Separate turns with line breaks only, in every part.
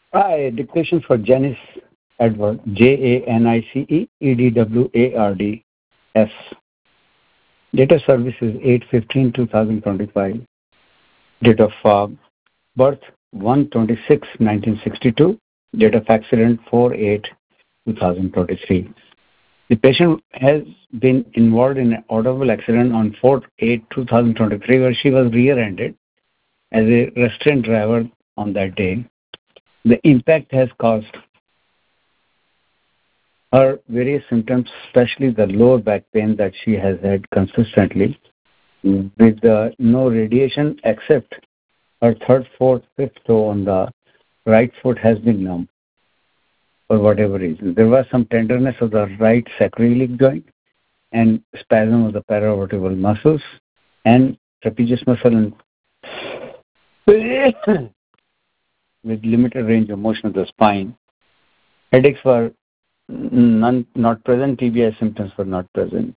Hi, dictation for Janice Edward, JANICE EDWARDS. Date of service is 8/15/2025. Date of birth 1/26/1962. Date of accident 4/8/2023. The patient has been involved in an automobile accident on 4/8/2023 where she was rear-ended as a restrained driver on that day. The impact has caused her various symptoms, especially the lower back pain that she has had consistently, with no radiation except her third, fourth, fifth toe on the right foot has been numb for whatever reason. There was some tenderness of the right sacroiliac joint and spasm of the paravertebral muscles and trapezius muscle and with limited range of motion of the spine. Headaches were not present. TBI symptoms were not present.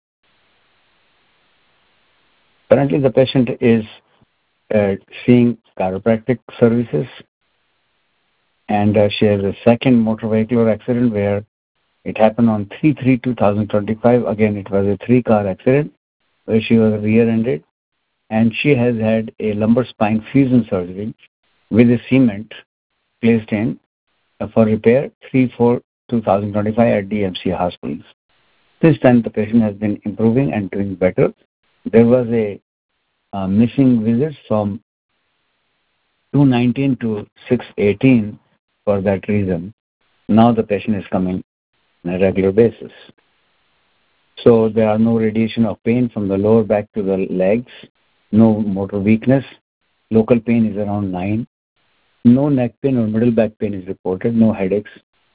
Currently, the patient is seeing chiropractic services, and she has a second motor vehicular accident where it happened on 3/3/2025. Again, it was a three-car accident where she was rear-ended, and she has had a lumbar spine fusion surgery with a cement placed in for repair 3/4/2025 at DMC hospitals. Since then, the patient has been improving and doing better. There was a missing visits from 2/19 to 6/18 for that reason. Now the patient is coming on a regular basis. So there are no radiation of pain from the lower back to the legs, no motor weakness. Local pain is around 9. No neck pain or middle back pain is reported, no headaches.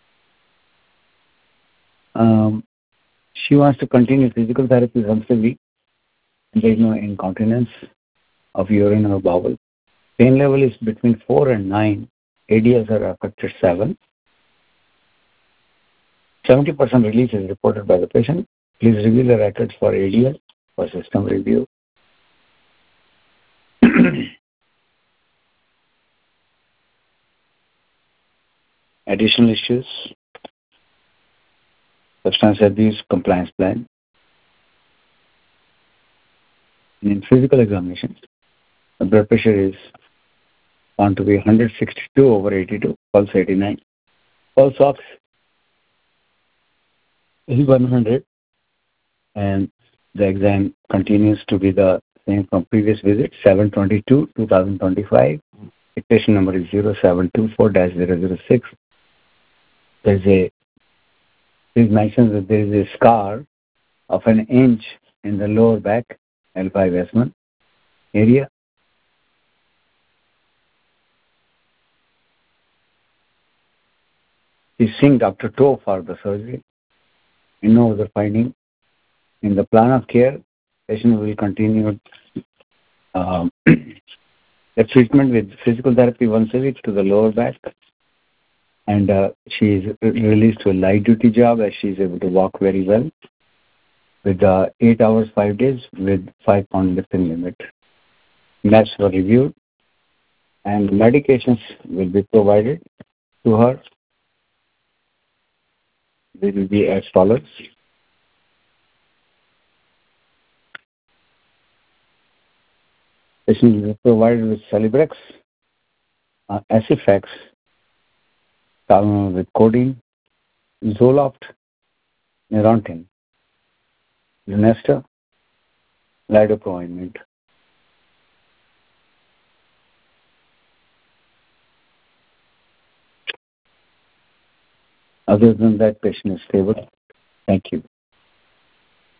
She wants to continue physical therapy once a week. There is no incontinence of urine or bowel. Pain level is between 4 and 9. ADS are affected 7. 70% relief is reported by the patient. Please review the records for ADL for system review. Additional issues: substance abuse compliance plan. And in physical examinations, the blood pressure is found to be 162/82, pulse 89. Pulse ox is 100, and the exam continues to be the same from previous visit, 7/22/2025. The patient number is 0724-006. Please mention that there is a scar of an inch in the lower back, L5S1 area. He's seeing Dr. Toe for the surgery. No other finding. In the plan of care, patient will continue the treatment with physical therapy once a week to the lower back, and she is released to a light duty job as she is able to walk very well with 8 hours, 5 days with 5-pound lifting limit. Labs were reviewed and medications will be provided to her. They will be as follows. Patient will be provided with Celebrex, Acifex, with codeine, Zoloft, Neurontin, Lunesta, Lidocaine ointment. Other than that, patient is stable. Thank you.